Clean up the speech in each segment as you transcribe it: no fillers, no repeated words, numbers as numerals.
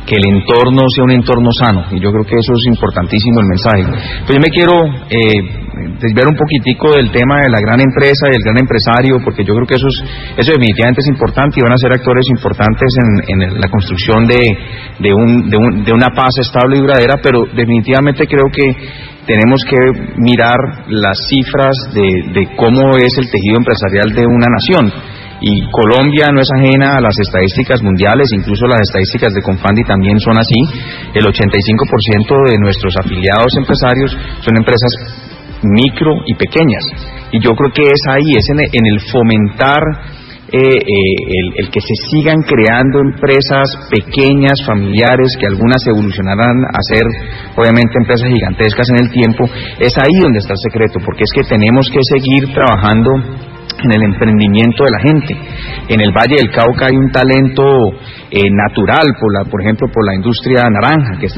que el entorno sea un entorno sano, y yo creo que eso es importantísimo, el mensaje. Pues yo me quiero desviar un poquitico del tema de la gran empresa y el gran empresario, porque yo creo que eso definitivamente es importante y van a ser actores importantes en la construcción de una paz estable y duradera, pero definitivamente creo que tenemos que mirar las cifras de cómo es el tejido empresarial de una nación. Y Colombia no es ajena a las estadísticas mundiales, incluso las estadísticas de Confandi también son así. El 85% de nuestros afiliados empresarios son empresas micro y pequeñas. Y yo creo que es ahí, es en el fomentar el que se sigan creando empresas pequeñas, familiares, que algunas evolucionarán a ser obviamente empresas gigantescas en el tiempo. Es ahí donde está el secreto, porque es que tenemos que seguir trabajando en el emprendimiento de la gente. En el Valle del Cauca hay un talento natural, por ejemplo, por la industria naranja, que es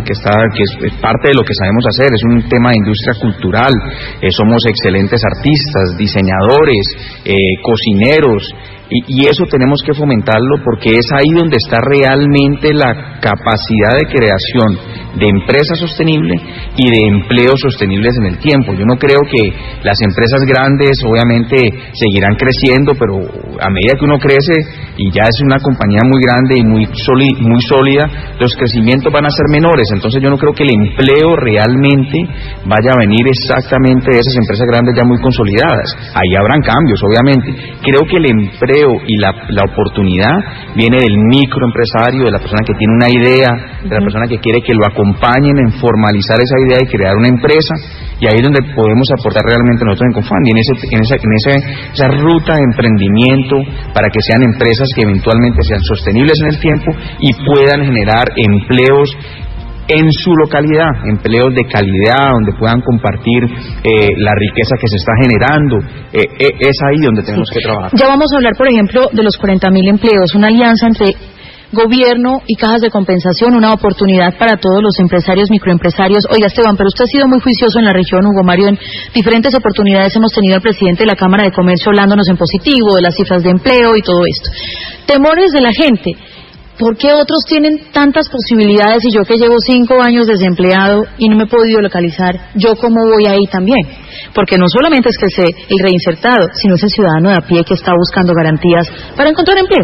parte de lo que sabemos hacer. Es un tema de industria cultural. Somos excelentes artistas, diseñadores, cocineros, y eso tenemos que fomentarlo, porque es ahí donde está realmente la capacidad de creación de empresa sostenible y de empleos sostenibles en el tiempo. Yo no creo que las empresas grandes obviamente seguirán creciendo, pero a medida que uno crece y ya es una compañía muy grande y muy sólida, los crecimientos van a ser menores. Entonces yo no creo que el empleo realmente vaya a venir exactamente de esas empresas grandes ya muy consolidadas. Ahí habrán cambios, obviamente. Creo que el empleo y la oportunidad viene del microempresario, de la persona que tiene una idea, de la persona que quiere que lo acompañen en formalizar esa idea y crear una empresa, y ahí es donde podemos aportar realmente nosotros en Confandi, en esa ruta de emprendimiento, para que sean empresas que eventualmente sean sostenibles en el tiempo y puedan generar empleos en su localidad, empleos de calidad, donde puedan compartir la riqueza que se está generando. Es ahí donde tenemos que trabajar. Ya vamos a hablar, por ejemplo, de los 40.000 empleos, una alianza entre gobierno y cajas de compensación, una oportunidad para todos los empresarios, microempresarios. Oiga, Esteban, pero usted ha sido muy juicioso en la región, Hugo Mario. En diferentes oportunidades hemos tenido al presidente de la Cámara de Comercio hablándonos en positivo de las cifras de empleo y todo esto. Temores de la gente. ¿Por qué otros tienen tantas posibilidades y yo, que llevo 5 años desempleado y no me he podido localizar, yo cómo voy ahí también? Porque no solamente es que sea el reinsertado, sino es el ciudadano de a pie que está buscando garantías para encontrar empleo.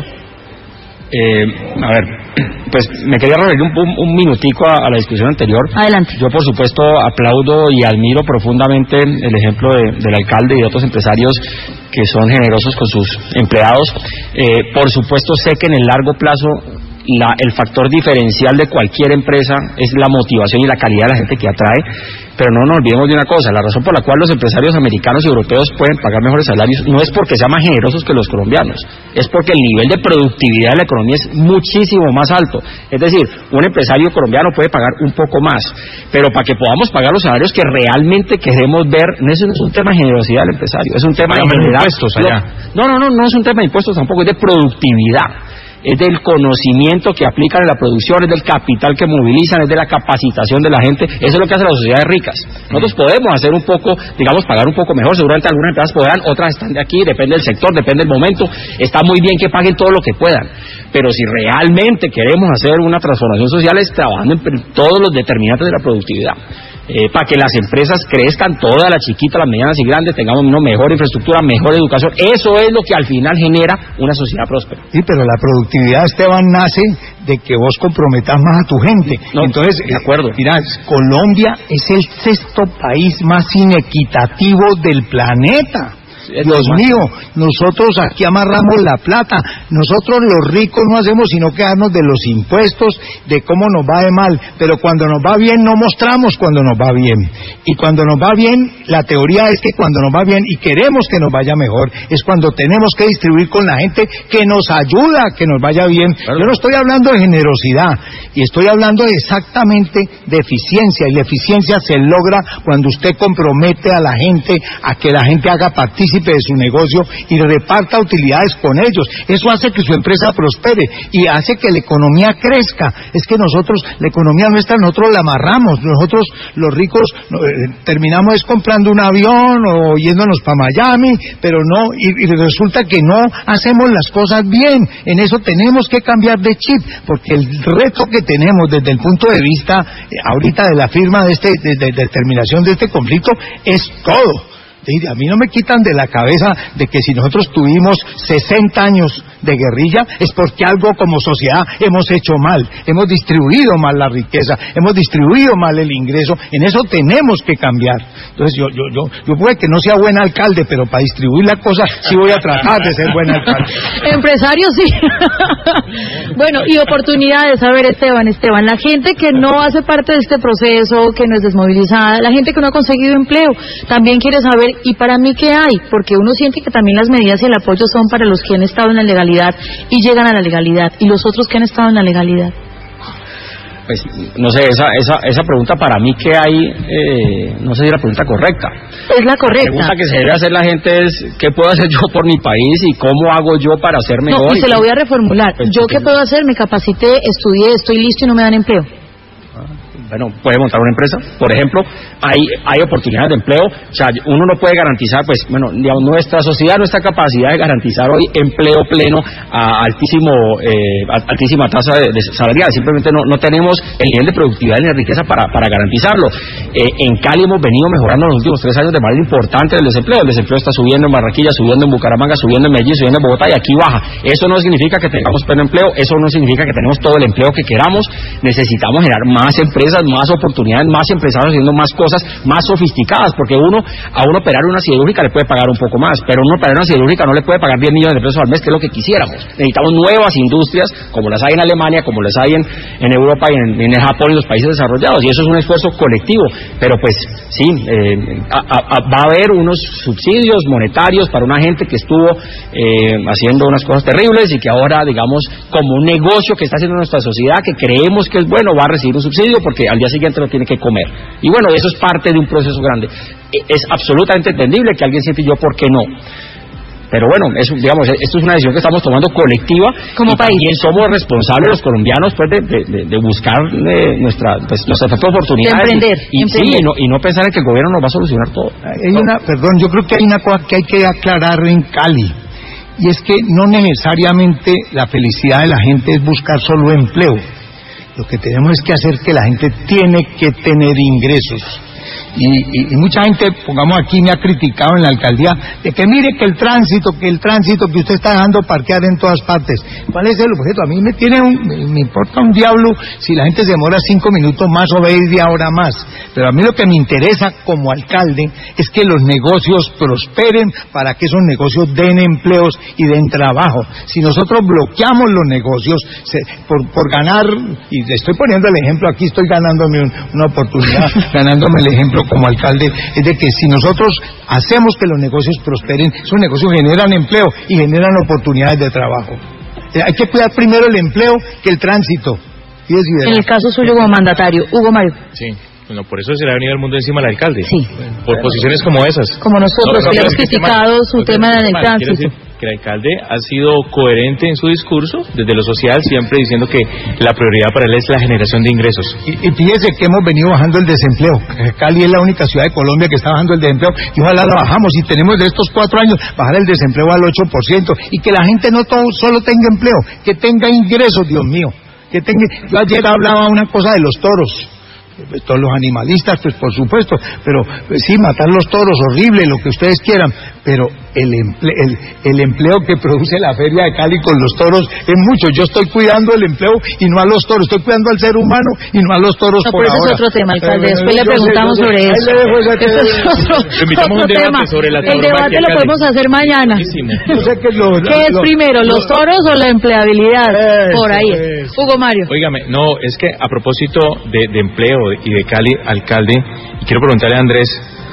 A ver, pues me quería referir un minutico a la discusión anterior. Adelante. Yo, por supuesto, aplaudo y admiro profundamente el ejemplo del alcalde y de otros empresarios que son generosos con sus empleados. Por supuesto, sé que en el largo plazo el factor diferencial de cualquier empresa es la motivación y la calidad de la gente que atrae, pero no nos olvidemos de una cosa: la razón por la cual los empresarios americanos y europeos pueden pagar mejores salarios no es porque sean más generosos que los colombianos, es porque el nivel de productividad de la economía es muchísimo más alto. Es decir, un empresario colombiano puede pagar un poco más, pero para que podamos pagar los salarios que realmente queremos ver, eso no es un tema de generosidad del empresario, es un tema de impuestos allá. No es un tema de impuestos tampoco, es de productividad. Es del conocimiento que aplican en la producción, es del capital que movilizan, es de la capacitación de la gente. Eso es lo que hace las sociedades ricas. Nosotros podemos hacer un poco, digamos, pagar un poco mejor. Seguramente algunas empresas podrán, otras están de aquí, depende del sector, depende del momento. Está muy bien que paguen todo lo que puedan, pero si realmente queremos hacer una transformación social, es trabajando en todos los determinantes de la productividad. Para que las empresas crezcan, todas, las chiquitas, las medianas y grandes, tengamos una mejor infraestructura, mejor educación. Eso es lo que al final genera una sociedad próspera. Sí, pero la productividad, Esteban, nace de que vos comprometas más a tu gente. No, entonces, de acuerdo. Mira, Colombia es el 6º país más inequitativo del planeta. Dios mío, nosotros aquí amarramos la plata. Nosotros los ricos no hacemos sino quedarnos de los impuestos, de cómo nos va de mal, pero cuando nos va bien no mostramos cuando nos va bien. Y cuando nos va bien, la teoría es que cuando nos va bien y queremos que nos vaya mejor, es cuando tenemos que distribuir con la gente que nos ayuda a que nos vaya bien. Claro. Yo no estoy hablando de generosidad, y estoy hablando exactamente de eficiencia, y la eficiencia se logra cuando usted compromete a la gente a que la gente haga partícipe partícipe de su negocio y reparta utilidades con ellos. Eso hace que su empresa prospere y hace que la economía crezca. Es que nosotros, la economía nuestra, nosotros la amarramos. Nosotros, los ricos, terminamos comprando un avión o yéndonos para Miami, pero no, y resulta que no hacemos las cosas bien. En eso tenemos que cambiar de chip, porque el reto que tenemos desde el punto de vista ahorita de la firma de terminación de este conflicto es todo. A mí no me quitan de la cabeza de que si nosotros tuvimos 60 años de guerrilla es porque algo como sociedad hemos hecho mal, hemos distribuido mal la riqueza, hemos distribuido mal el ingreso. En eso tenemos que cambiar. Entonces yo puede que no sea buen alcalde, pero para distribuir la cosa sí voy a tratar de ser buen alcalde. Empresario sí. Bueno, y oportunidades. A ver, Esteban, la gente que no hace parte de este proceso, que no es desmovilizada, la gente que no ha conseguido empleo, también quiere saber, ¿y para mí qué hay? Porque uno siente que también las medidas y el apoyo son para los que han estado en la legalidad y llegan a la legalidad, y los otros que han estado en la legalidad. Pues, no sé, esa pregunta para mí que hay, no sé si es la pregunta correcta. Es la correcta. La pregunta que se debe hacer la gente es, ¿qué puedo hacer yo por mi país y cómo hago yo para ser mejor? No, y se la voy a reformular. Pues, ¿yo qué puedo hacer? Me capacité, estudié, estoy listo y no me dan empleo. Bueno, puede montar una empresa, por ejemplo, hay oportunidades de empleo. O sea, uno no puede garantizar, pues, bueno, digamos, nuestra sociedad, nuestra capacidad de garantizar hoy empleo pleno a altísima tasa de salarial. Simplemente no tenemos el nivel de productividad ni de riqueza para garantizarlo. En Cali hemos venido mejorando en los últimos 3 años de manera importante el desempleo. El desempleo está subiendo en Barranquilla, subiendo en Bucaramanga, subiendo en Medellín, subiendo en Bogotá, y aquí baja. Eso no significa que tengamos pleno empleo, eso no significa que tenemos todo el empleo que queramos. Necesitamos generar más empresas, más oportunidades, más empresarios haciendo más cosas más sofisticadas, porque a uno operar una siderúrgica le puede pagar un poco más, pero uno operar una siderúrgica no le puede pagar 10 millones de pesos al mes, que es lo que quisiéramos. Necesitamos nuevas industrias, como las hay en Alemania, como las hay en Europa y en Japón y los países desarrollados, y eso es un esfuerzo colectivo. Pero pues sí, va a haber unos subsidios monetarios para una gente que estuvo haciendo unas cosas terribles y que ahora, digamos, como un negocio que está haciendo nuestra sociedad, que creemos que es bueno, va a recibir un subsidio porque al día siguiente lo tiene que comer. Y bueno, eso es parte de un proceso grande. Es absolutamente entendible que alguien siente, yo, ¿por qué no? Pero bueno, digamos, esto es una decisión que estamos tomando colectiva como y país. también somos responsables los colombianos, pues, de buscar nuestra oportunidad de emprender, sí, y no pensar en que el gobierno nos va a solucionar todo. Perdón, yo creo que hay una cosa que hay que aclarar en Cali, y es que no necesariamente la felicidad de la gente es buscar solo empleo. Lo que tenemos es que hacer que la gente tiene que tener ingresos. Y mucha gente, pongamos aquí, me ha criticado en la alcaldía de que mire que el tránsito que usted está dejando parquear en todas partes. ¿Cuál es el objeto? A mí me importa un diablo si la gente se demora 5 minutos más o media hora más. Pero a mí lo que me interesa como alcalde es que los negocios prosperen para que esos negocios den empleos y den trabajo. Si nosotros bloqueamos los negocios por ganar, y le estoy poniendo el ejemplo, aquí estoy ganándome una oportunidad, ganándome el ejemplo como alcalde, es de que si nosotros hacemos que los negocios prosperen, esos negocios generan empleo y generan oportunidades de trabajo. Hay que cuidar primero el empleo que el tránsito. En el caso suyo como mandatario, Hugo Mario. Sí. Bueno, por eso se le ha venido el mundo encima al alcalde. Sí. Por posiciones como esas. Como nosotros, que hemos criticado su tema del tránsito. Que el alcalde ha sido coherente en su discurso, desde lo social, siempre diciendo que la prioridad para él es la generación de ingresos. Y fíjese que hemos venido bajando el desempleo. Cali es la única ciudad de Colombia que está bajando el desempleo, y ojalá lo bajamos, y tenemos de estos 4 años bajar el desempleo al 8%, y que la gente no solo tenga empleo, que tenga ingresos, Dios mío. Yo ayer hablaba una cosa de los toros. Todos los animalistas, pues por supuesto, pero sí, matar los toros, horrible, lo que ustedes quieran, pero el empleo que produce la Feria de Cali con los toros es mucho. Yo estoy cuidando el empleo y no a los toros, estoy cuidando al ser humano y no a los toros por ahora. Eso es otro tema, alcalde, después le preguntamos sobre eso. Invitamos un debate sobre la tauromaquia. El debate lo podemos hacer mañana. ¿Qué es primero, los toros o la empleabilidad? Por ahí. Hugo Mario. Óigame, no, es que a propósito de empleo y de Cali, alcalde, y quiero preguntarle a Andrés,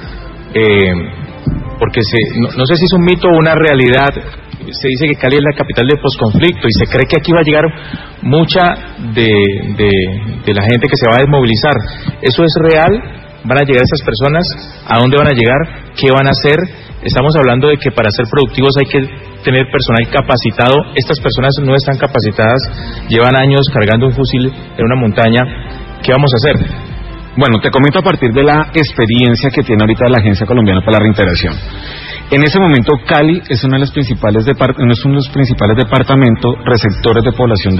porque no sé si es un mito o una realidad. Se dice que Cali es la capital del posconflicto y se cree que aquí va a llegar mucha de la gente que se va a desmovilizar. ¿Eso es real? van a llegar esas personas? ¿A dónde van a llegar? ¿Qué van a hacer? Estamos hablando de que para ser productivos hay que tener personal capacitado. Estas personas no están capacitadas, llevan años cargando un fusil en una montaña. ¿Qué vamos a hacer? Bueno, te comento a partir de la experiencia que tiene ahorita la Agencia Colombiana para la Reintegración. En ese momento, Cali es uno de los principales departamentos receptores de población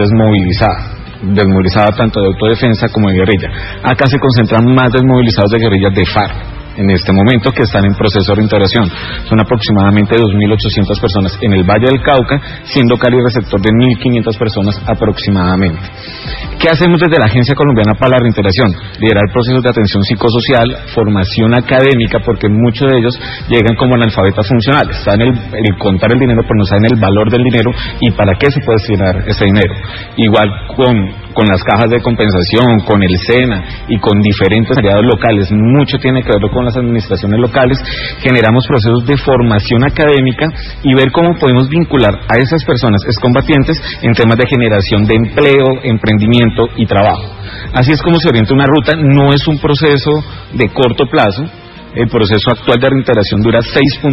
desmovilizada tanto de autodefensa como de guerrilla. Acá se concentran más desmovilizados de guerrillas de FARC en este momento que están en proceso de reintegración. Son aproximadamente 2.800 personas en el Valle del Cauca, siendo Cali receptor de 1.500 personas aproximadamente. ¿Qué hacemos desde la Agencia Colombiana para la Reintegración? Liderar procesos de atención psicosocial, formación académica, porque muchos de ellos llegan como analfabetas funcionales, saben el contar el dinero, pero no saben el valor del dinero y para qué se puede destinar ese dinero. Igual con las cajas de compensación, con el SENA y con diferentes aliados locales, mucho tiene que ver con las administraciones locales. Generamos procesos de formación académica y ver cómo podemos vincular a esas personas excombatientes en temas de generación de empleo, emprendimiento y trabajo. Así es como se orienta una ruta. No es un proceso de corto plazo. El proceso actual de reintegración dura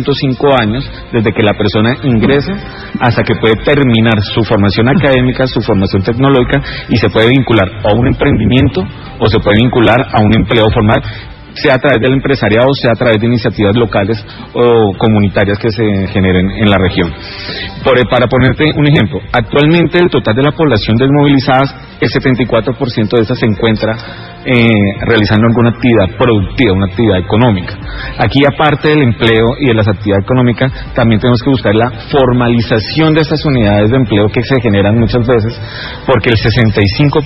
6.5 años desde que la persona ingresa hasta que puede terminar su formación académica, su formación tecnológica, y se puede vincular a un emprendimiento o se puede vincular a un empleo formal, sea a través del empresariado, sea a través de iniciativas locales o comunitarias que se generen en la región. Para ponerte un ejemplo, actualmente el total de la población desmovilizada, el 74% de esas se encuentra realizando alguna actividad productiva, una actividad económica. Aquí, aparte del empleo y de las actividades económicas, también tenemos que buscar la formalización de estas unidades de empleo que se generan muchas veces, porque el 65%,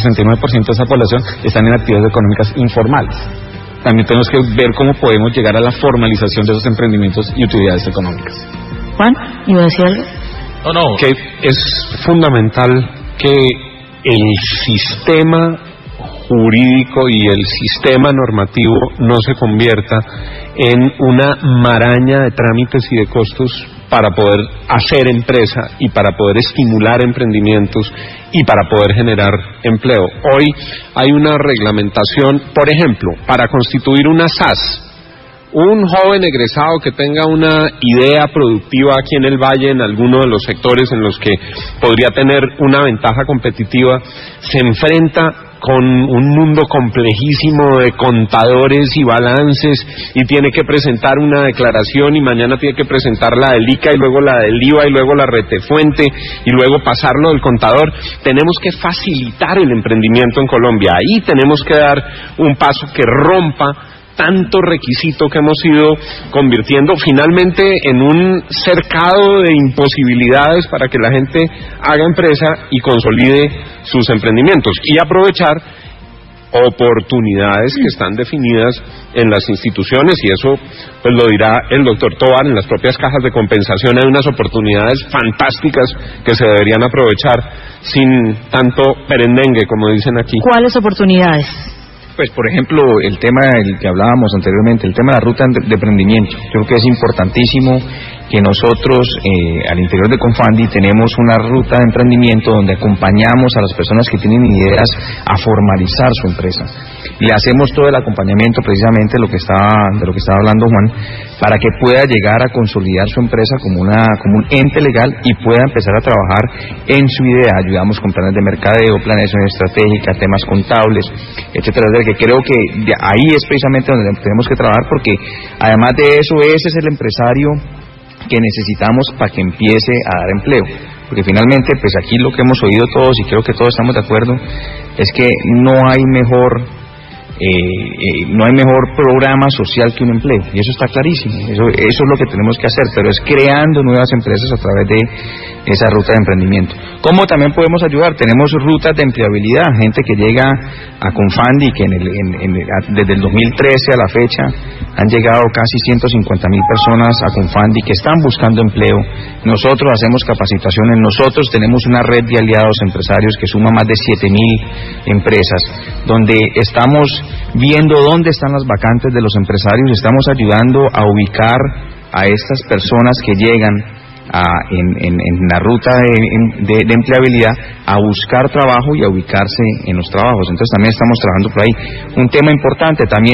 69% de esa población están en actividades económicas informales. También tenemos que ver cómo podemos llegar a la formalización de esos emprendimientos y utilidades económicas. Juan, ¿iba a decir algo? No. Que es fundamental que el sistema jurídico y el sistema normativo no se convierta en una maraña de trámites y de costos para poder hacer empresa y para poder estimular emprendimientos y para poder generar empleo. Hoy hay una reglamentación, por ejemplo, para constituir una SAS. Un joven egresado que tenga una idea productiva aquí en el Valle, en alguno de los sectores en los que podría tener una ventaja competitiva, se enfrenta con un mundo complejísimo de contadores y balances y tiene que presentar una declaración y mañana tiene que presentar la del ICA y luego la del IVA y luego la retefuente y luego pasarlo del contador. Tenemos que facilitar el emprendimiento en Colombia. Ahí tenemos que dar un paso que rompa tanto requisito que hemos ido convirtiendo finalmente en un cercado de imposibilidades para que la gente haga empresa y consolide sus emprendimientos y aprovechar oportunidades que están definidas en las instituciones, y eso pues lo dirá el doctor Tovar. En las propias cajas de compensación hay unas oportunidades fantásticas que se deberían aprovechar sin tanto perendengue, como dicen aquí. ¿Cuáles oportunidades? Pues, por ejemplo, el tema del que hablábamos anteriormente, el tema de la ruta de emprendimiento. Yo creo que es importantísimo que nosotros, al interior de Confandi, tenemos una ruta de emprendimiento donde acompañamos a las personas que tienen ideas a formalizar su empresa. Le hacemos todo el acompañamiento, precisamente de lo que estaba hablando Juan, para que pueda llegar a consolidar su empresa como un ente legal y pueda empezar a trabajar en su idea. Ayudamos con planes de mercadeo, planeación estratégica, temas contables, etcétera, que creo que ahí es precisamente donde tenemos que trabajar, porque además de eso, ese es el empresario que necesitamos para que empiece a dar empleo. Porque finalmente, pues aquí lo que hemos oído todos, y creo que todos estamos de acuerdo, es que no hay mejor programa social que un empleo, y eso está clarísimo. Eso es lo que tenemos que hacer, pero es creando nuevas empresas a través de esa ruta de emprendimiento. ¿Cómo también podemos ayudar? Tenemos rutas de empleabilidad, gente que llega a Confandi, que desde el 2013 a la fecha han llegado casi 150.000 personas a Confandi que están buscando empleo. Nosotros hacemos capacitaciones, nosotros tenemos una red de aliados empresarios que suma más de 7.000 empresas, donde estamos viendo dónde están las vacantes de los empresarios, estamos ayudando a ubicar a estas personas que llegan en la ruta de empleabilidad a buscar trabajo y a ubicarse en los trabajos. Entonces también estamos trabajando por ahí. Un tema importante, también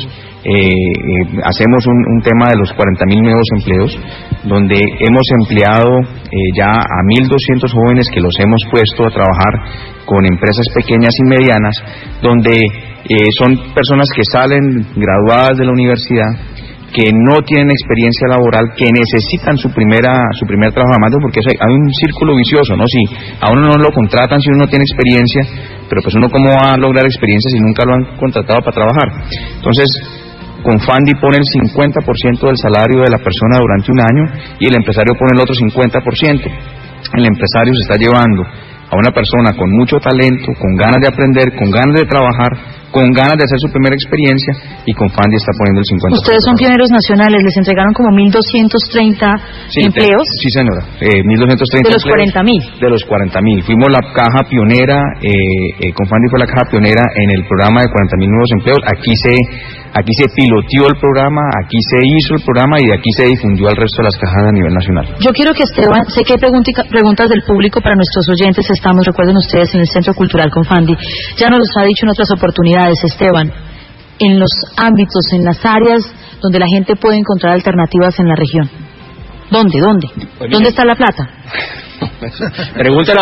hacemos un tema de los 40.000 nuevos empleos, donde hemos empleado ya a 1.200 jóvenes que los hemos puesto a trabajar con empresas pequeñas y medianas, donde son personas que salen graduadas de la universidad, que no tienen experiencia laboral, que necesitan su primer trabajo, además porque hay un círculo vicioso, ¿no? Si a uno no lo contratan si uno no tiene experiencia, pero pues uno cómo va a lograr experiencia si nunca lo han contratado para trabajar. Entonces, Confandi pone el 50% del salario de la persona durante un año y el empresario pone el otro 50%. El empresario se está llevando a una persona con mucho talento, con ganas de aprender, con ganas de trabajar, con ganas de hacer su primera experiencia, y Confandi está poniendo el 50%. Ustedes son pioneros nacionales, les entregaron como 1.230 empleos. Sí, señora, 1.230 de los 40.000. De los 40.000. Fuimos la caja pionera, Confandi fue la caja pionera en el programa de 40.000 nuevos empleos. Aquí se piloteó el programa, aquí se hizo el programa y de aquí se difundió al resto de las cajas a nivel nacional. Yo quiero que Esteban, sé que hay preguntas del público para nuestros oyentes, recuerden ustedes, en el Centro Cultural Confandi. Ya nos lo ha dicho en otras oportunidades, Esteban, en los ámbitos, en las áreas donde la gente puede encontrar alternativas en la región. ¿Dónde? Pues ¿dónde está la plata? Pregúntelas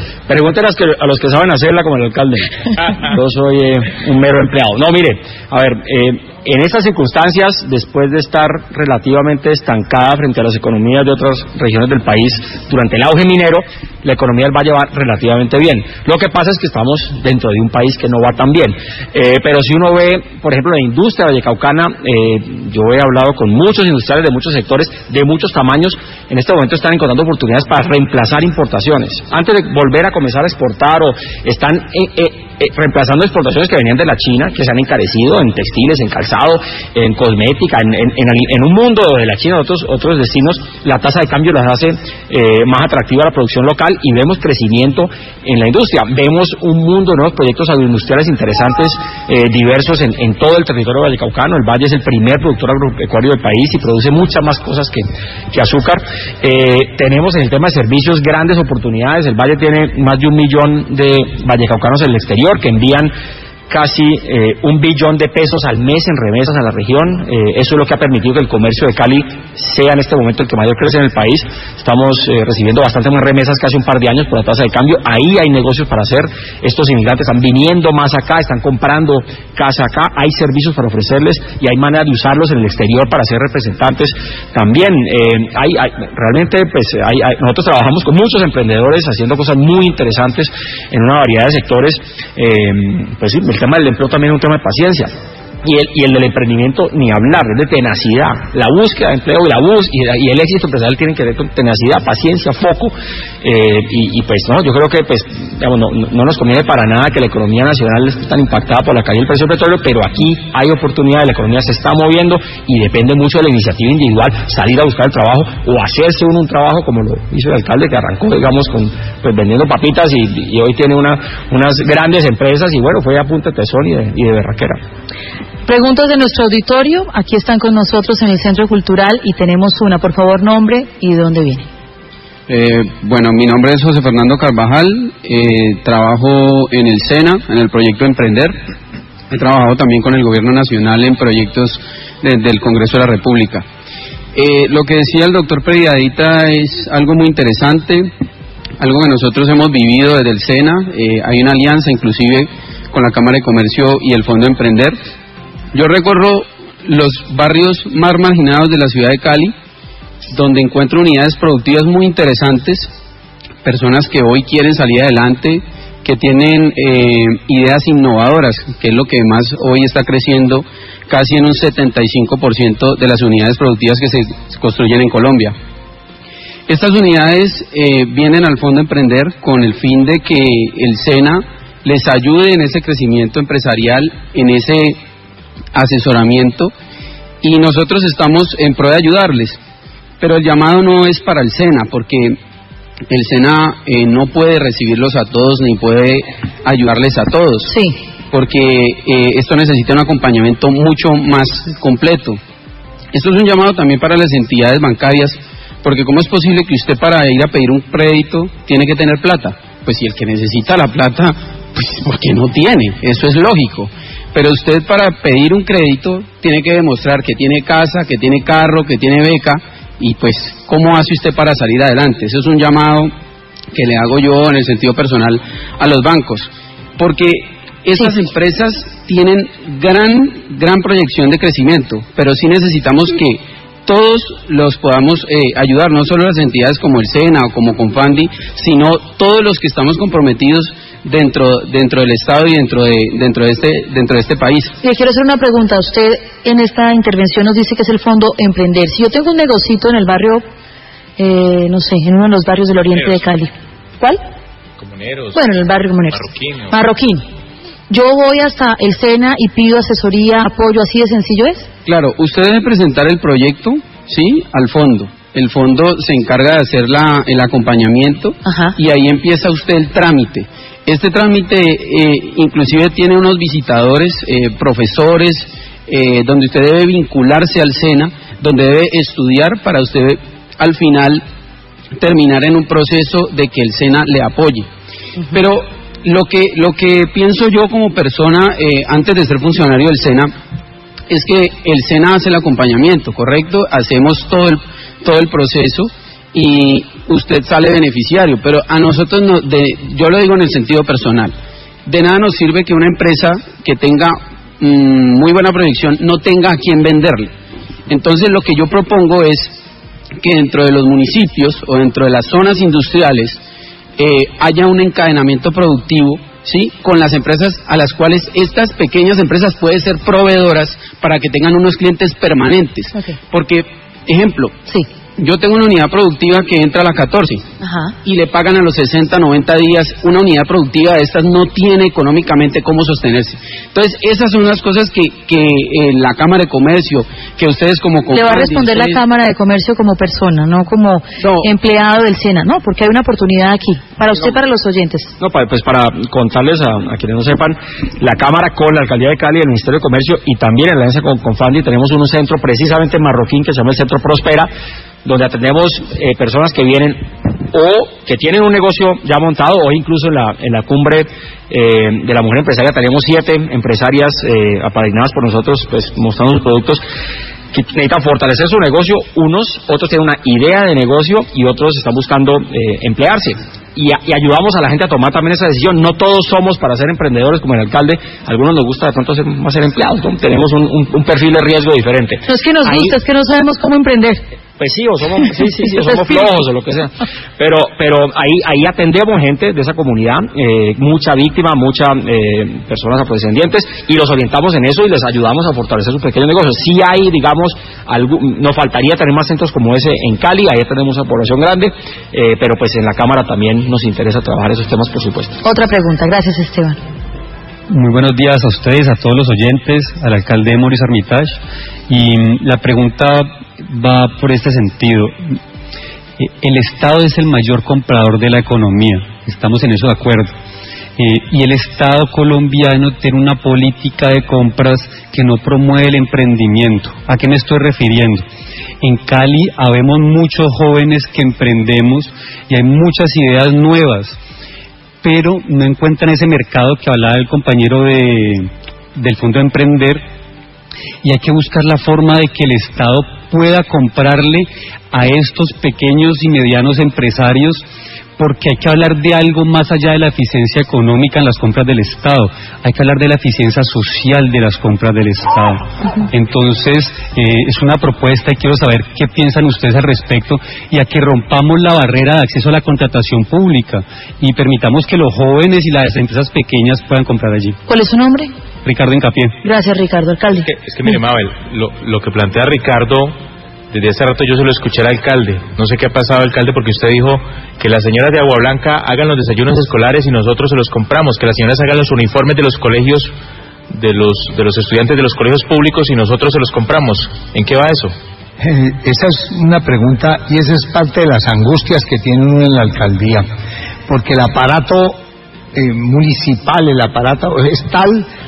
a los que saben hacerla, como el alcalde. Yo soy un mero empleado. No, mire, a ver, en estas circunstancias, después de estar relativamente estancada frente a las economías de otras regiones del país durante el auge minero, la economía del Valle va relativamente bien. Lo que pasa es que estamos dentro de un país que no va tan bien. Pero si uno ve, por ejemplo, la industria vallecaucana, yo he hablado con muchos industriales de muchos sectores, de muchos tamaños. En este momento están encontrando oportunidades para reemplazar importaciones. Antes de volver a comenzar a exportar, o están reemplazando exportaciones que venían de la China, que se han encarecido en textiles, en calzado, en cosmética, en un mundo de la China, otros destinos, la tasa de cambio las hace más atractiva a la producción local, y vemos crecimiento en la industria. Vemos un mundo de nuevos proyectos agroindustriales interesantes, diversos en todo el territorio vallecaucano. El Valle es el primer productor agropecuario del país y produce muchas más cosas que azúcar. Tenemos en el tema de servicios grandes oportunidades. El Valle tiene más de 1 millón de vallecaucanos en el exterior que envían casi 1 billón de pesos al mes en remesas a la región. Eso es lo que ha permitido que el comercio de Cali sea en este momento el que mayor crece en el país. Estamos recibiendo bastante más remesas que hace un par de años por la tasa de cambio. Ahí hay negocios para hacer. Estos inmigrantes están viniendo más acá, están comprando casa acá, hay servicios para ofrecerles y hay manera de usarlos en el exterior para ser representantes también. Realmente pues nosotros trabajamos con muchos emprendedores haciendo cosas muy interesantes en una variedad de sectores. Pues sí, el tema del empleo también es un tema de paciencia. Y el del emprendimiento, ni hablar, es de tenacidad. La búsqueda de empleo y el éxito empresarial tienen que ver con tenacidad, paciencia, foco. Y pues no, yo creo que pues digamos, no nos conviene para nada que la economía nacional esté tan impactada por la caída del precio del petróleo, pero aquí hay oportunidad, la economía se está moviendo y depende mucho de la iniciativa individual, salir a buscar el trabajo o hacerse un trabajo, como lo hizo el alcalde, que arrancó, digamos, pues vendiendo papitas y hoy tiene unas grandes empresas y bueno, fue a punta de tesón y de berraquera. Preguntas de nuestro auditorio, aquí están con nosotros en el Centro Cultural y tenemos una, por favor, nombre y de dónde viene. Bueno, mi nombre es José Fernando Carvajal, trabajo en el SENA, en el proyecto Emprender. He trabajado también con el Gobierno Nacional en proyectos del Congreso de la República. Lo que decía el doctor Periadita es algo muy interesante, algo que nosotros hemos vivido desde el SENA. Hay una alianza inclusive con la Cámara de Comercio y el Fondo Emprender. Yo recorro los barrios más marginados de la ciudad de Cali, donde encuentro unidades productivas muy interesantes, personas que hoy quieren salir adelante, que tienen ideas innovadoras, que es lo que más hoy está creciendo, casi en un 75% de las unidades productivas que se construyen en Colombia. Estas unidades vienen al Fondo Emprender con el fin de que el SENA les ayude en ese crecimiento empresarial, en ese asesoramiento, y nosotros estamos en pro de ayudarles, pero el llamado no es para el SENA, porque el SENA no puede recibirlos a todos ni puede ayudarles a todos, sí, porque esto necesita un acompañamiento mucho más completo. Esto es un llamado también para las entidades bancarias, porque ¿cómo es posible que usted para ir a pedir un crédito tiene que tener plata? Pues si el que necesita la plata, pues porque no tiene, eso es lógico. Pero usted para pedir un crédito tiene que demostrar que tiene casa, que tiene carro, que tiene beca, y pues ¿cómo hace usted para salir adelante? Eso es un llamado que le hago yo en el sentido personal a los bancos, porque esas empresas tienen gran proyección de crecimiento, pero sí necesitamos que todos los podamos ayudar, no solo las entidades como el SENA o como Confandi, sino todos los que estamos comprometidos dentro del Estado y dentro de este país. Le quiero hacer una pregunta. Usted en esta intervención nos dice que es el Fondo Emprender. Si yo tengo un negocito en el barrio, no sé, en uno de los barrios del oriente de Cali. ¿Cuál? Comuneros. Bueno, en el barrio Comuneros. Marroquín. Yo voy hasta el SENA y pido asesoría, apoyo, así de sencillo es. Claro, usted debe presentar el proyecto, ¿sí?, al fondo. El fondo se encarga de hacer el acompañamiento. Ajá. Y ahí empieza usted el trámite. Este trámite inclusive tiene unos visitadores, profesores, donde usted debe vincularse al SENA, donde debe estudiar para usted al final terminar en un proceso de que el SENA le apoye. Uh-huh. Pero lo que pienso yo como persona, antes de ser funcionario del SENA, es que el SENA hace el acompañamiento, ¿correcto? Hacemos todo el proceso y usted sale beneficiario, pero a nosotros yo lo digo en el sentido personal, de nada nos sirve que una empresa que tenga muy buena proyección no tenga a quién venderle. Entonces lo que yo propongo es que dentro de los municipios o dentro de las zonas industriales haya un encadenamiento productivo, ¿sí?, con las empresas a las cuales estas pequeñas empresas pueden ser proveedoras para que tengan unos clientes permanentes. Okay. Porque, ejemplo, sí, yo tengo una unidad productiva que entra a la 14. Ajá. Y le pagan a los 60, 90 días. Una unidad productiva de estas no tiene económicamente cómo sostenerse. Entonces, esas son las cosas que la Cámara de Comercio, que ustedes como... Le va a responder la Cámara de Comercio como persona, no como empleado del SENA, ¿no? Porque hay una oportunidad aquí, para usted, para los oyentes. No, pues para contarles a quienes no sepan, la Cámara con la Alcaldía de Cali, el Ministerio de Comercio y también en la alianza con Confandi tenemos un centro precisamente en Marroquín que se llama el Centro Prospera, donde atendemos personas que vienen o que tienen un negocio ya montado, o incluso en la cumbre de la mujer empresaria tenemos 7 empresarias apadrinadas por nosotros, pues mostrando sus productos, que necesitan fortalecer su negocio. Otros tienen una idea de negocio y otros están buscando emplearse. Y ayudamos a la gente a tomar también esa decisión. No todos somos para ser emprendedores como el alcalde, a algunos nos gusta de pronto ser empleados, ¿no? Tenemos un perfil de riesgo diferente. No es que nos gusta, es que no sabemos cómo emprender. Pues sí, o somos flojos o lo que sea. Pero ahí atendemos gente de esa comunidad, mucha víctima, personas afrodescendientes, y los orientamos en eso y les ayudamos a fortalecer sus pequeños negocios. Sí hay, digamos, nos faltaría tener más centros como ese en Cali, ahí tenemos una población grande, pero pues en la Cámara también nos interesa trabajar esos temas, por supuesto. Otra pregunta, gracias Esteban. Muy buenos días a ustedes, a todos los oyentes, al alcalde Maurice Armitage, y la pregunta va por este sentido. El Estado es el mayor comprador de la economía, estamos en eso de acuerdo, y el Estado colombiano tiene una política de compras que no promueve el emprendimiento. ¿A qué me estoy refiriendo? En Cali habemos muchos jóvenes que emprendemos y hay muchas ideas nuevas, pero no encuentran ese mercado que hablaba el compañero del Fondo Emprender, y hay que buscar la forma de que el Estado pueda comprarle a estos pequeños y medianos empresarios, porque hay que hablar de algo más allá de la eficiencia económica en las compras del Estado, hay que hablar de la eficiencia social de las compras del Estado. Entonces, es una propuesta y quiero saber qué piensan ustedes al respecto, y a que rompamos la barrera de acceso a la contratación pública y permitamos que los jóvenes y las empresas pequeñas puedan comprar allí. ¿Cuál es su nombre? Ricardo Incapié. Gracias, Ricardo. Alcalde. Es que mire, Mabel, lo que plantea Ricardo, desde hace rato yo se lo escuché al alcalde. No sé qué ha pasado, alcalde, porque usted dijo que las señoras de Agua Blanca hagan los desayunos escolares y nosotros se los compramos, que las señoras hagan los uniformes de los colegios, de los estudiantes de los colegios públicos y nosotros se los compramos. ¿En qué va eso? Esa es una pregunta, y esa es parte de las angustias que tiene uno en la alcaldía, porque el aparato municipal, el aparato es tal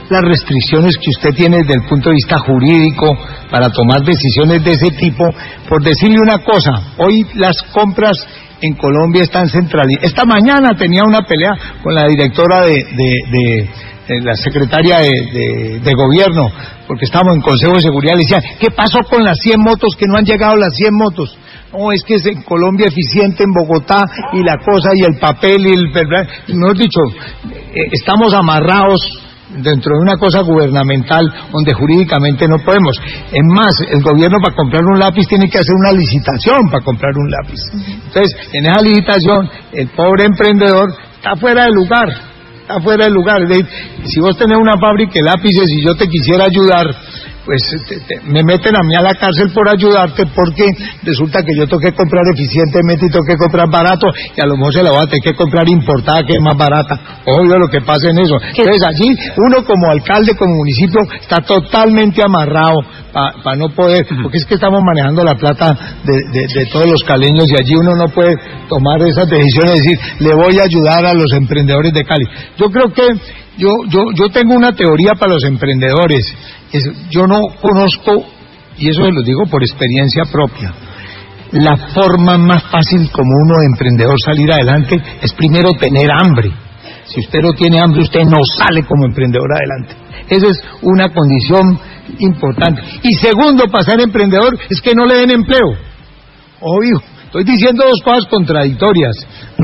las restricciones que usted tiene desde el punto de vista jurídico para tomar decisiones de ese tipo. Por decirle una cosa, hoy las compras en Colombia están centralizadas. Esta mañana tenía una pelea con la directora de la secretaria de gobierno, porque estábamos en Consejo de Seguridad, le decía, ¿qué pasó con las 100 motos que no han llegado las 100 motos? No, es que es en Colombia eficiente, en Bogotá, y la cosa, y el papel, y el... Mejor dicho, estamos amarrados dentro de una cosa gubernamental donde jurídicamente no podemos. Es más, el gobierno para comprar un lápiz tiene que hacer una licitación para comprar un lápiz. Entonces, en esa licitación, el pobre emprendedor está fuera de lugar. Está fuera de lugar. Si vos tenés una fábrica de lápices y yo te quisiera ayudar, pues me meten a mí a la cárcel por ayudarte, porque resulta que yo tengo que comprar eficientemente y tengo que comprar barato, y a lo mejor se la voy a tener que comprar importada, que es más barata. Obvio lo que pasa en eso. Entonces allí uno como alcalde, como municipio, está totalmente amarrado para no poder, porque es que estamos manejando la plata de todos los caleños, y allí uno no puede tomar esas decisiones, decir, le voy a ayudar a los emprendedores de Cali. Yo creo que yo tengo una teoría para los emprendedores. Yo no conozco, y eso se lo digo por experiencia propia, la forma más fácil como uno de emprendedor salir adelante es primero tener hambre. Si usted no tiene hambre, usted no sale como emprendedor adelante. Esa es una condición importante. Y segundo, para ser emprendedor, es que no le den empleo. Obvio. Estoy diciendo dos cosas contradictorias.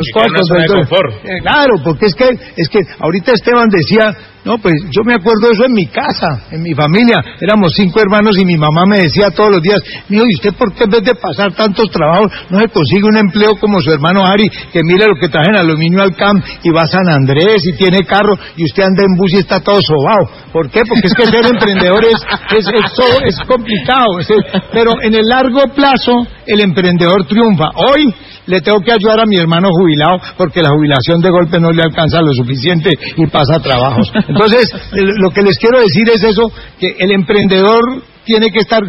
Claro, porque es que ahorita Esteban decía, no, pues yo me acuerdo de eso en mi casa, en mi familia, éramos 5 hermanos y mi mamá me decía todos los días, mijo, ¿y usted por qué en vez de pasar tantos trabajos no se consigue un empleo como su hermano Ari, que mire lo que trae en aluminio al camp y va a San Andrés y tiene carro y usted anda en bus y está todo sobao? ¿Por qué? Porque es que ser emprendedor es complicado, pero en el largo plazo el emprendedor triunfa. Hoy le tengo que ayudar a mi hermano jubilado porque la jubilación de golpe no le alcanza lo suficiente y pasa trabajos. Entonces, lo que les quiero decir es eso, que el emprendedor tiene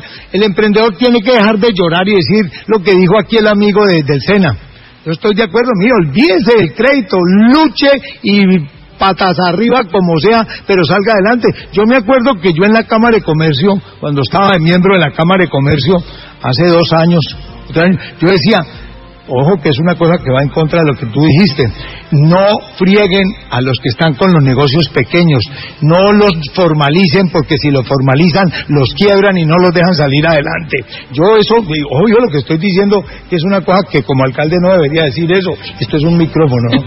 que dejar de llorar y decir lo que dijo aquí el amigo del SENA. Yo estoy de acuerdo, mío, olvídese del crédito, luche y patas arriba como sea, pero salga adelante. Yo me acuerdo que yo en la Cámara de Comercio, cuando estaba de miembro de la Cámara de Comercio, hace 2 años, yo decía, ojo que es una cosa que va en contra de lo que tú dijiste, no frieguen a los que están con los negocios pequeños, no los formalicen, porque si los formalizan los quiebran y no los dejan salir adelante. Yo eso, obvio lo que estoy diciendo, que es una cosa que como alcalde no debería decir eso, esto es un micrófono, ¿no?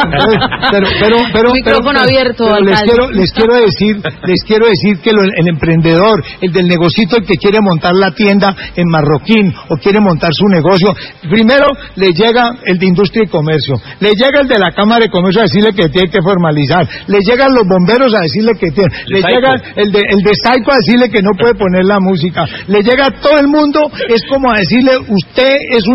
Pero micrófono abierto, alcalde. Les quiero decir que el emprendedor, el del negocito, el que quiere montar la tienda en Marroquín o quiere montar su negocio, primero le llega el de Industria y Comercio, le llega el de la Cámara de Comercio a decirle que tiene que formalizar, le llegan los bomberos a decirle que tiene, le llega el de Saico a decirle que no puede poner la música, le llega a todo el mundo, es como a decirle, usted es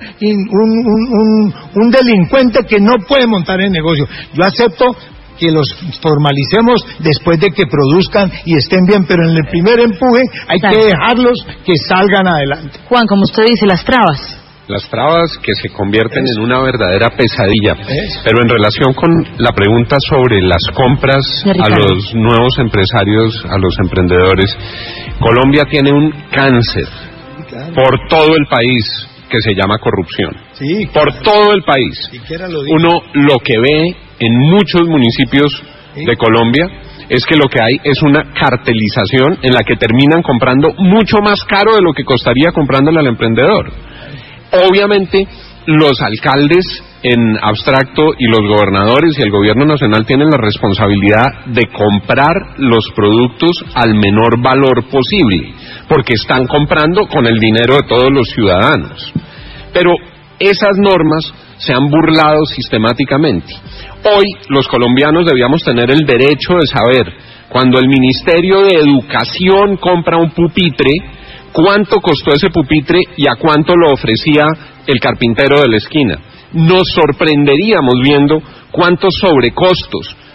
un delincuente que no puede montar el negocio. Yo acepto que los formalicemos después de que produzcan y estén bien, pero en el primer empuje hay que dejarlos que salgan adelante. Juan, como usted dice, las trabas que se convierten en una verdadera pesadilla. Pero en relación con la pregunta sobre las compras a los nuevos empresarios, a los emprendedores, Colombia tiene un cáncer por todo el país que se llama corrupción. Por todo el país. Uno lo que ve en muchos municipios de Colombia es que lo que hay es una cartelización en la que terminan comprando mucho más caro de lo que costaría comprándole al emprendedor. Obviamente los alcaldes en abstracto y los gobernadores y el gobierno nacional tienen la responsabilidad de comprar los productos al menor valor posible, porque están comprando con el dinero de todos los ciudadanos. Pero esas normas se han burlado sistemáticamente. Hoy los colombianos debíamos tener el derecho de saber, cuando el Ministerio de Educación compra un pupitre, cuánto costó ese pupitre y a cuánto lo ofrecía el carpintero de la esquina. Nos sorprenderíamos viendo cuántos sobrecostos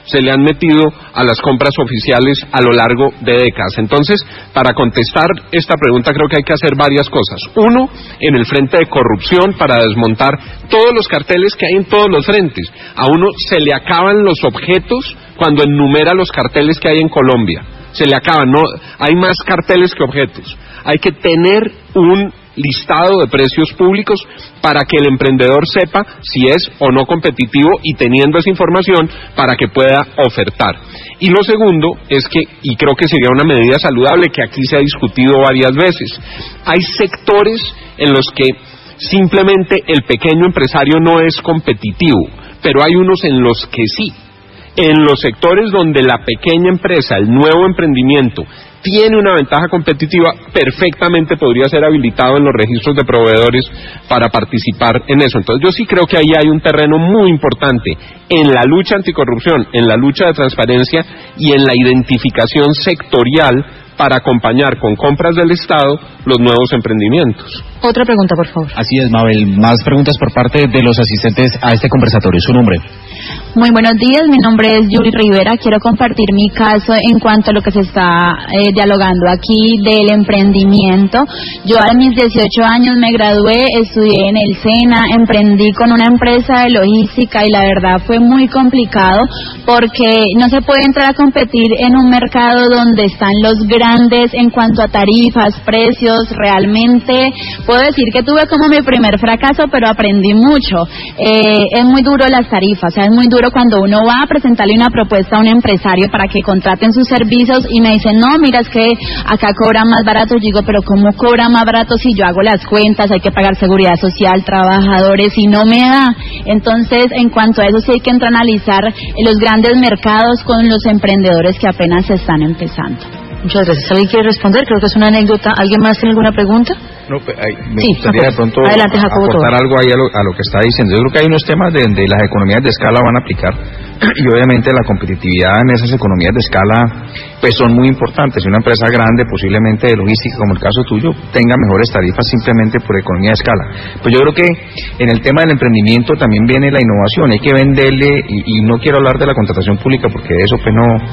se le han metido a las compras oficiales a lo largo de décadas. Entonces, para contestar esta pregunta creo que hay que hacer varias cosas. Uno, en el frente de corrupción, para desmontar todos los carteles que hay en todos los frentes. A uno se le acaban los objetos cuando enumera los carteles que hay en Colombia. Se le acaban, no, hay más carteles que objetos. Hay que tener un listado de precios públicos para que el emprendedor sepa si es o no competitivo y teniendo esa información para que pueda ofertar. Y lo segundo es que, y creo que sería una medida saludable que aquí se ha discutido varias veces, hay sectores en los que simplemente el pequeño empresario no es competitivo, pero hay unos en los que sí. En los sectores donde la pequeña empresa, el nuevo emprendimiento, tiene una ventaja competitiva, perfectamente podría ser habilitado en los registros de proveedores para participar en eso. Entonces yo sí creo que ahí hay un terreno muy importante en la lucha anticorrupción, en la lucha de transparencia y en la identificación sectorial para acompañar con compras del Estado los nuevos emprendimientos. Otra pregunta, por favor. Así es, Mabel. Más preguntas por parte de los asistentes a este conversatorio. ¿Su nombre? Muy buenos días, mi nombre es Yuri Rivera. Quiero compartir mi caso en cuanto a lo que se está dialogando aquí del emprendimiento. Yo a mis 18 años me gradué, estudié en el SENA, emprendí con una empresa de logística y la verdad fue muy complicado porque no se puede entrar a competir en un mercado donde están los grandes en cuanto a tarifas, precios. Realmente puedo decir que tuve como mi primer fracaso, pero aprendí mucho. Es muy duro las tarifas, o sea, es muy duro cuando uno va a presentarle una propuesta a un empresario para que contraten sus servicios y me dicen, no, mira, es que acá cobran más barato. Yo digo, pero ¿cómo cobra más barato si yo hago las cuentas, hay que pagar seguridad social, trabajadores y no me da? Entonces, en cuanto a eso sí hay que entrar a analizar los grandes mercados con los emprendedores que apenas se están empezando. Muchas gracias. ¿Alguien quiere responder? Creo que es una anécdota. ¿Alguien más tiene alguna pregunta? No, me gustaría de pronto adelante, Jacobo, aportar algo ahí a lo que está diciendo. Yo creo que hay unos temas donde las economías de escala van a aplicar y obviamente la competitividad en esas economías de escala pues son muy importantes. Si una empresa grande, posiblemente de logística como el caso tuyo, tenga mejores tarifas simplemente por economía de escala. Pues yo creo que en el tema del emprendimiento también viene la innovación. Hay que venderle, y no quiero hablar de la contratación pública porque de eso pues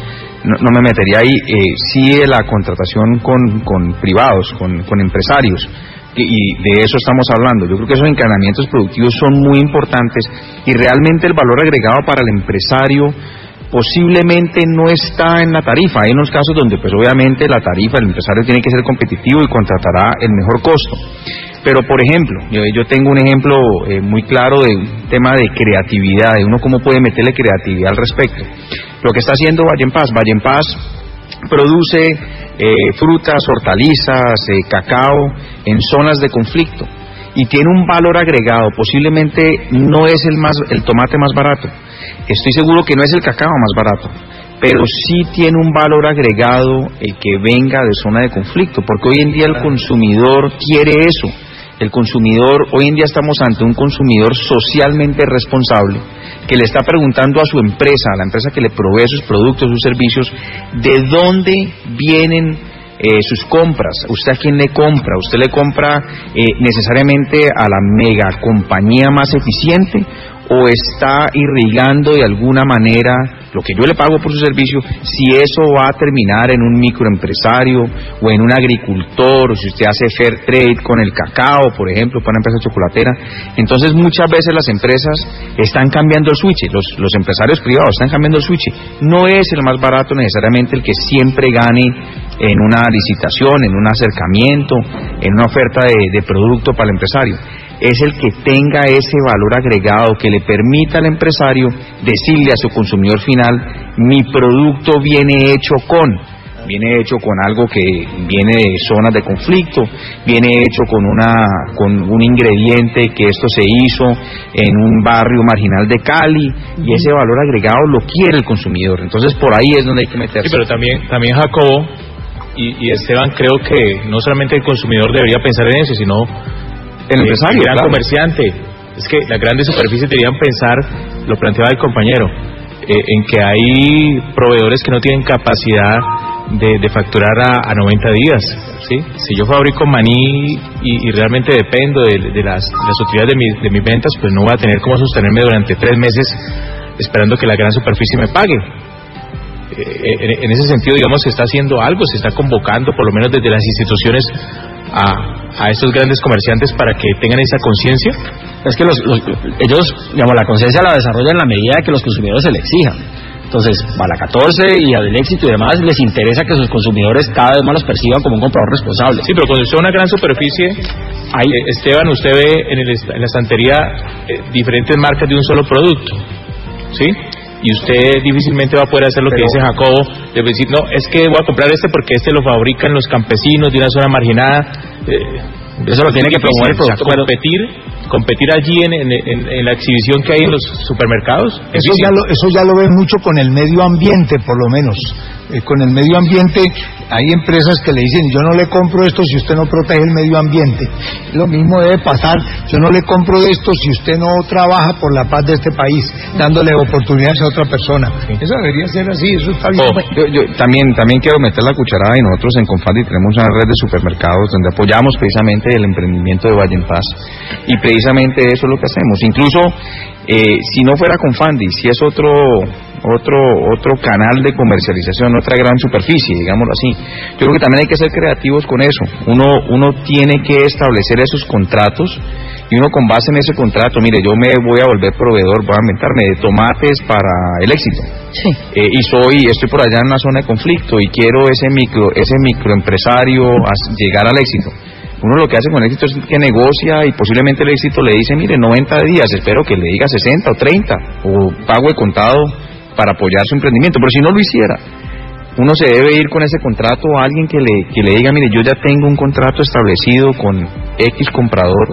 no me metería ahí, sí de la contratación con privados, con empresarios, y de eso estamos hablando. Yo creo que esos encadenamientos productivos son muy importantes y realmente el valor agregado para el empresario posiblemente no está en la tarifa. Hay unos casos donde pues obviamente la tarifa, el empresario tiene que ser competitivo y contratará el mejor costo. Pero por ejemplo, yo tengo un ejemplo muy claro de un tema de creatividad, de uno cómo puede meterle creatividad al respecto. Lo que está haciendo Valle en Paz produce frutas, hortalizas, cacao en zonas de conflicto y tiene un valor agregado. Posiblemente no es el tomate más barato, estoy seguro que no es el cacao más barato, pero sí tiene un valor agregado el que venga de zona de conflicto, porque hoy en día el consumidor quiere eso. El consumidor, hoy en día estamos ante un consumidor socialmente responsable que le está preguntando a su empresa, a la empresa que le provee sus productos, sus servicios, de dónde vienen sus compras. ¿Usted a quién le compra? ¿Usted le compra necesariamente a la mega compañía más eficiente o está irrigando de alguna manera lo que yo le pago por su servicio, si eso va a terminar en un microempresario o en un agricultor, o si usted hace fair trade con el cacao, por ejemplo, para una empresa chocolatera? Entonces muchas veces las empresas están cambiando el switch, los empresarios privados están cambiando el switch. No es el más barato necesariamente el que siempre gane en una licitación, en un acercamiento, en una oferta de producto para el empresario. Es el que tenga ese valor agregado que le permita al empresario decirle a su consumidor final, mi producto viene hecho con algo que viene de zonas de conflicto, viene hecho con un ingrediente que esto se hizo en un barrio marginal de Cali, y ese valor agregado lo quiere el consumidor. Entonces por ahí es donde hay que meterse. Sí, pero también Jacobo y Esteban, creo que no solamente el consumidor debería pensar en eso, sino el empresario, el gran claro. Comerciante. Es que las grandes superficies deberían pensar, lo planteaba el compañero, en que hay proveedores que no tienen capacidad de facturar a 90 días, ¿sí? Si yo fabrico maní y realmente dependo de las utilidades de mis ventas, pues no voy a tener cómo sostenerme durante 3 meses esperando que la gran superficie me pague. En ese sentido, digamos, se está haciendo algo, se está convocando, por lo menos desde las instituciones, a estos grandes comerciantes para que tengan esa conciencia. Es que ellos, digamos, la conciencia la desarrollan en la medida de que los consumidores se le exijan. Entonces, a la 14 y a del éxito y demás, les interesa que sus consumidores cada vez más los perciban como un comprador responsable. Sí, pero cuando usted va a una gran superficie, Esteban, usted ve en la estantería diferentes marcas de un solo producto, ¿sí? Y usted difícilmente va a poder hacer lo que dice Jacobo, de decir, no, es que voy a comprar este porque este lo fabrican los campesinos de una zona marginada. Eso lo tiene que promover el producto. O sea, competir allí en la exhibición que hay en los supermercados. Eso ya lo ven mucho con el medio ambiente, por lo menos. Con el medio ambiente hay empresas que le dicen, yo no le compro esto si usted no protege el medio ambiente. Lo mismo debe pasar, yo no le compro esto si usted no trabaja por la paz de este país, dándole oportunidades a otra persona. Eso debería ser así, eso está bien. Yo también quiero meter la cucharada, y nosotros en Confandi tenemos una red de supermercados donde apoyamos precisamente el emprendimiento de Valle en Paz, y precisamente eso es lo que hacemos. Incluso si no fuera Confandi, si es otro canal de comercialización, otra gran superficie, digámoslo así, yo creo que también hay que ser creativos con eso. Uno tiene que establecer esos contratos, y uno con base en ese contrato, mire, yo me voy a volver proveedor, voy a inventarme de tomates para el éxito, sí. Y estoy por allá en una zona de conflicto y quiero ese microempresario llegar al éxito. Uno lo que hace con el éxito es que negocia, y posiblemente el éxito le dice, mire, 90 días, espero que le diga 60 o 30, o pago de contado para apoyar su emprendimiento. Pero si no lo hiciera, uno se debe ir con ese contrato a alguien que le diga, mire, yo ya tengo un contrato establecido con X comprador,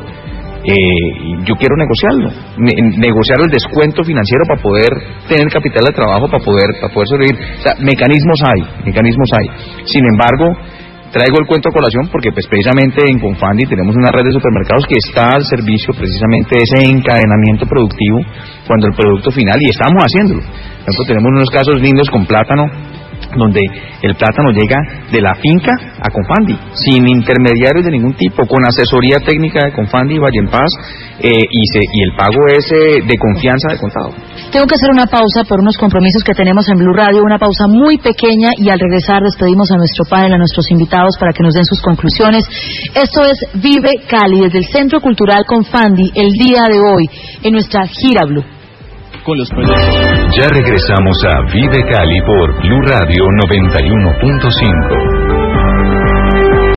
yo quiero negociarlo, negociar el descuento financiero para poder tener capital de trabajo, para poder sobrevivir. O sea, mecanismos hay. Sin embargo, traigo el cuento a colación porque pues precisamente en Confandi tenemos una red de supermercados que está al servicio precisamente de ese encadenamiento productivo cuando el producto final, y estamos haciéndolo. Por ejemplo, tenemos unos casos lindos con plátano, donde el plátano llega de la finca a Confandi, sin intermediarios de ningún tipo, con asesoría técnica de Confandi y Valle en Paz, y el pago es de confianza de contado. Tengo que hacer una pausa por unos compromisos que tenemos en Blue Radio, una pausa muy pequeña, y al regresar despedimos a nuestro panel, a nuestros invitados, para que nos den sus conclusiones. Esto es Vive Cali, desde el Centro Cultural Confandi, el día de hoy, en nuestra gira Blue. Ya regresamos a Vive Cali por Blue Radio 91.5.